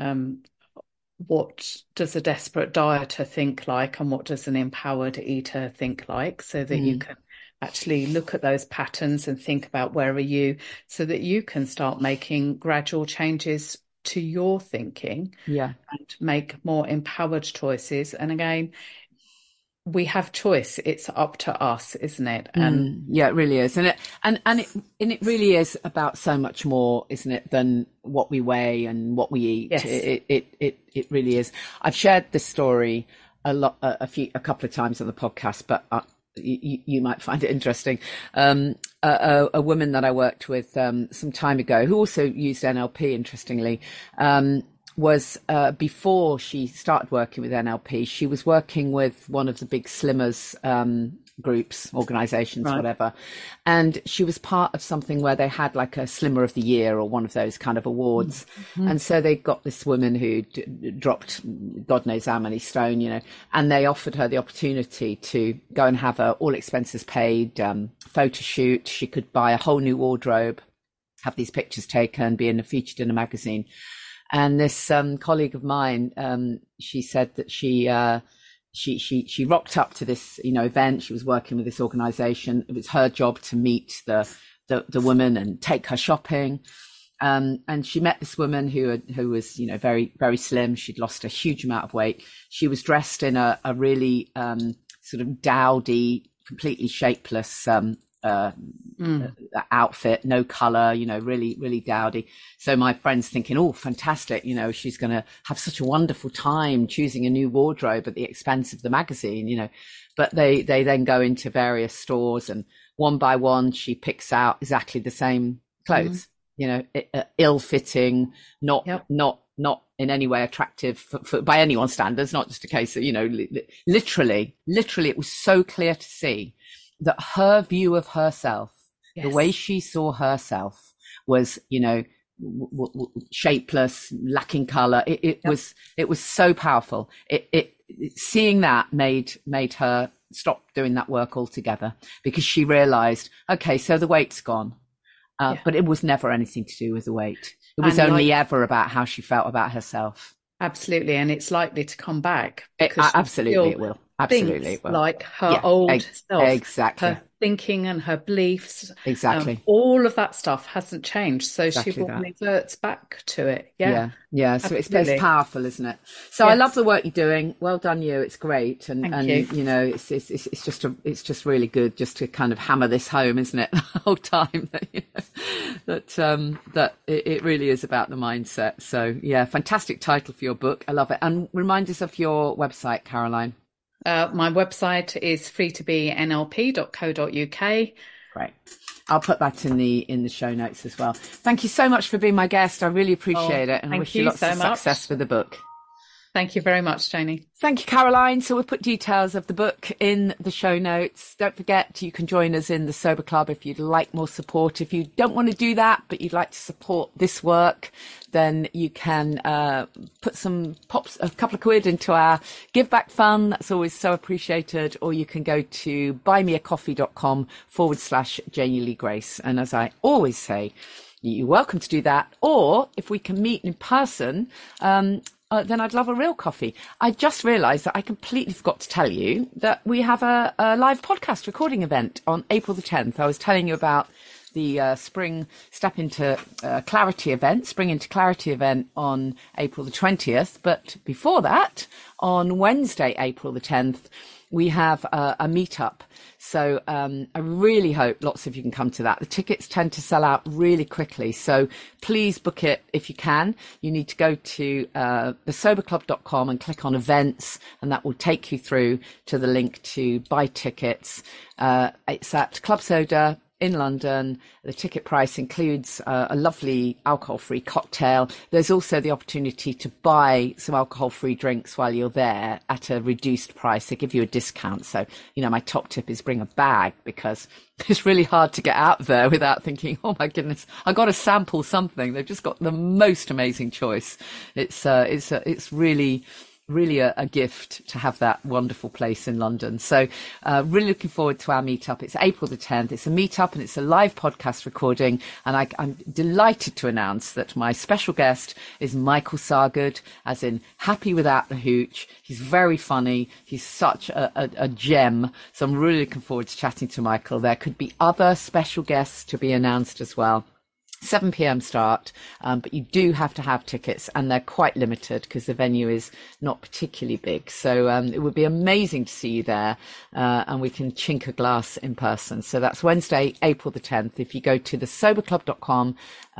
B: what does a desperate dieter think like, and what does an empowered eater think like, so that you can actually look at those patterns and think about where are you, so that you can start making gradual changes to your thinking.
A: Yeah.
B: And make more empowered choices. And again, we have choice. It's up to us, isn't it? And
A: yeah, it really is. And it really is about so much more, isn't it, than what we weigh and what we eat.
B: Yes.
A: It really is. I've shared this story a couple of times on the podcast, but you might find it interesting. A woman that I worked with some time ago, who also used NLP, interestingly, was before she started working with NLP, she was working with one of the big slimmers groups, organizations,
B: Right.
A: whatever. And she was part of something where they had like a Slimmer of the Year or one of those kind of awards. And so they got this woman who dropped God knows how many stone, you know, and they offered her the opportunity to go and have a all expenses paid photo shoot. She could buy a whole new wardrobe, have these pictures taken, featured in a magazine. And this colleague of mine, she said that she rocked up to this, you know, event. She was working with this organization. It was her job to meet the woman and take her shopping. And she met this woman who was, you know, very, very slim. She'd lost a huge amount of weight. She was dressed in a really sort of dowdy, completely shapeless outfit, no color, you know, really, really dowdy. So my friend's thinking, oh, fantastic, you know, she's going to have such a wonderful time choosing a new wardrobe at the expense of the magazine, you know. But they then go into various stores, and one by one she picks out exactly the same clothes, you know, ill-fitting, not in any way attractive for by anyone's standards, not just a case of, you know, literally it was so clear to see that her view of herself, the way she saw herself, was, you know, shapeless, lacking color. It was so powerful. Seeing that made her stop doing that work altogether, because she realized, okay, so the weight's gone, but it was never anything to do with the weight. It was only ever about how she felt about herself.
B: Absolutely. And it's likely to come back.
A: Absolutely, it will. absolutely.
B: thinks like her old self.
A: Exactly.
B: Her thinking and her beliefs.
A: Exactly.
B: All of that stuff hasn't changed. So
A: Exactly
B: she will
A: that.
B: revert back to it.
A: Yeah. So it's powerful, isn't it? So
B: Yes.
A: I love the work you're doing. Well done, you. It's great, and
B: Thank you.
A: you know, it's just really good just to kind of hammer this home, isn't it? The whole time that it really is about the mindset. So yeah, fantastic title for your book. I love it. And remind us of your website, Caroline.
B: My website is freetobnlp.co.uk.
A: Great. I'll put that in the show notes as well. Thank you so much for being my guest. I really appreciate it, and I wish you lots of success with the book.
B: Thank you very much, Janie.
A: Thank you, Caroline. So we'll put details of the book in the show notes. Don't forget, you can join us in the Sober Club if you'd like more support. If you don't want to do that, but you'd like to support this work, then you can put a couple of quid into our Give Back Fund. That's always so appreciated. Or you can go to buymeacoffee.com/Janie Lee Grace. And as I always say, you're welcome to do that. Or if we can meet in person, then I'd love a real coffee. I just realised that I completely forgot to tell you that we have a live podcast recording event on April the 10th. I was telling you about the Spring into Clarity event on April the 20th. But before that, on Wednesday, April the 10th, we have a meetup. So I really hope lots of you can come to that. The tickets tend to sell out really quickly. So please book it if you can. You need to go to thesoberclub.com and click on events, and that will take you through to the link to buy tickets. It's at Club Soda in London. The ticket price includes a lovely alcohol-free cocktail. There's also the opportunity to buy some alcohol-free drinks while you're there at a reduced price. They give you a discount. So, my top tip is bring a bag, because it's really hard to get out there without thinking, oh my goodness, I got to sample something. They've just got the most amazing choice. It's really a gift to have that wonderful place in London. So really looking forward to our meetup. It's April the 10th. It's a meetup and it's a live podcast recording. And I'm delighted to announce that my special guest is Michael Sargood, as in Happy Without the Hooch. He's very funny. He's such a gem. So I'm really looking forward to chatting to Michael. There could be other special guests to be announced as well. 7 p.m. start, but you do have to have tickets, and they're quite limited because the venue is not particularly big. So it would be amazing to see you there, and we can chink a glass in person. So that's Wednesday, April the 10th. If you go to thesoberclub.com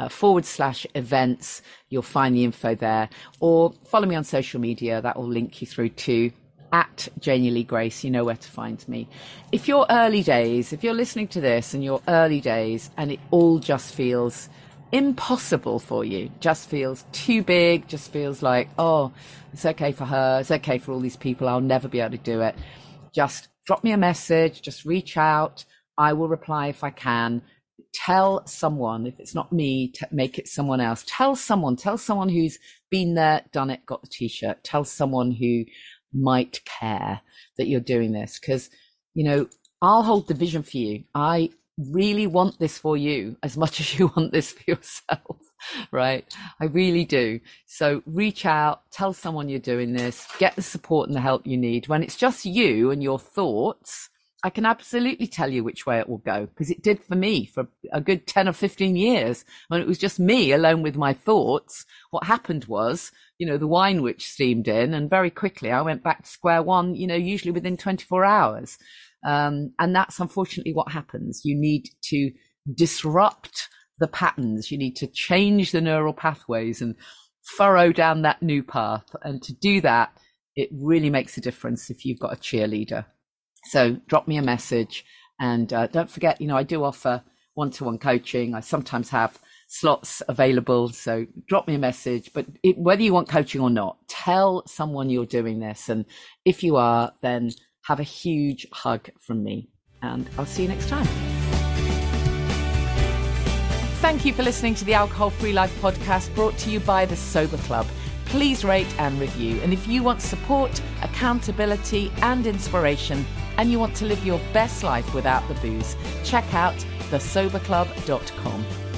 A: /events, you'll find the info there, or follow me on social media. That will link you through to at Janie Lee Grace. You know where to find me. If you're listening to this and you're early days and it all just feels impossible for you, just feels too big, just feels like, oh, it's okay for her, it's okay for all these people, I'll never be able to do it, just drop me a message, just reach out. I will reply if I can. Tell someone, if it's not me, make it someone else. Tell someone who's been there, done it, got the t-shirt. Tell someone who might care that you're doing this, because I'll hold the vision for you. I really want this for you as much as you want this for yourself, right? I really do. So reach out, tell someone you're doing this, get the support and the help you need. When it's just you and your thoughts, I can absolutely tell you which way it will go, because it did for me for a good 10 or 15 years. When it was just me alone with my thoughts, what happened was, the wine witch steamed in, and very quickly I went back to square one, usually within 24 hours. And that's unfortunately what happens. You need to disrupt the patterns. You need to change the neural pathways and furrow down that new path. And to do that, it really makes a difference if you've got a cheerleader. So drop me a message, and don't forget, I do offer one-to-one coaching. I sometimes have slots available, so drop me a message. But whether you want coaching or not, tell someone you're doing this. And if you are, then have a huge hug from me, and I'll see you next time. Thank you for listening to the Alcohol Free Life podcast, brought to you by the Sober Club. Please rate and review. And if you want support, accountability and inspiration, and you want to live your best life without the booze, check out thesoberclub.com.